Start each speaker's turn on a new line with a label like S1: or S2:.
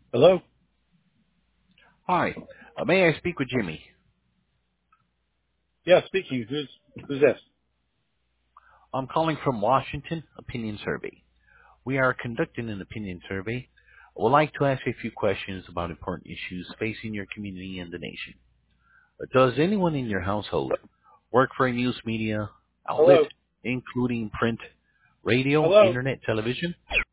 S1: Hello?
S2: Hi. May I speak with Jimmy?
S1: Yeah, speaking. Who's this?
S2: I'm calling from Washington Opinion Survey. We are conducting an opinion survey. I would like to ask a few questions about important issues facing your community and the nation. Does anyone in your household work for a news media outlet,
S1: Hello?
S2: including print, radio,
S1: Hello?
S2: internet, television?